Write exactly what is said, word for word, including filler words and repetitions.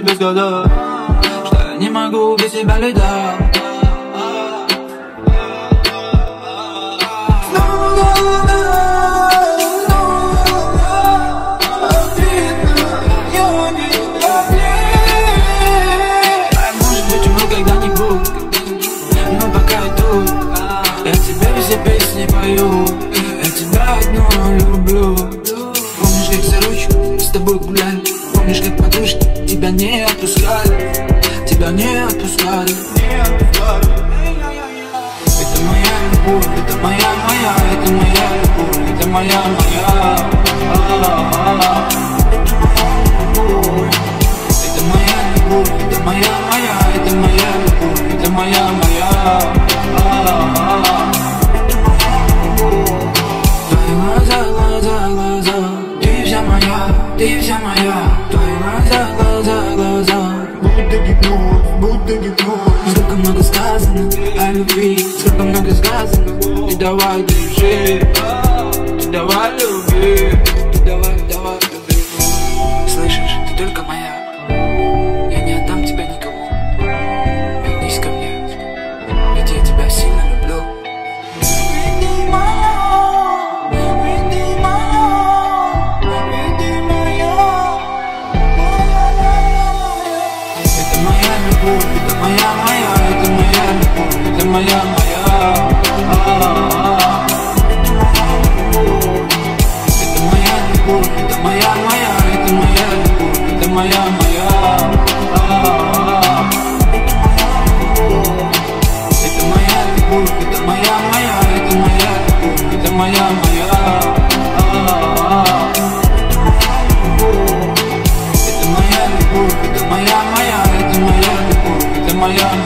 тебе сказать, что я не могу без тебя летать. Песни пою, я тебя одну люблю. Помнишь, как за ручку с тобой гуляли? Помнишь, как подружки тебя не отпускали? Тебя не отпускали. Это моя любовь, это моя, моя, это моя любовь, это моя, моя. Это моя любовь, это моя, моя, это моя любовь, это моя, моя. Ты вся моя, твои глаза, глаза, глаза. Будто гипноз, будто гипноз. Сколько много сказано о любви, сколько много сказано. Ты давай держи, ты давай люби, ты давай, давай люби. Слышишь, ты только моя, я не отдам тебя никому. Вернись ко мне, ведь я тебя сильно люблю. Это моя, моя, это моя любовь, это моя, моя. Это моя любовь, это моя, моя, это моя любовь, это моя, моя. Это моя любовь, это моя, моя, это моя любовь, это моя, моя. Это моя любовь, это моя, моя, это моя любовь, это моя.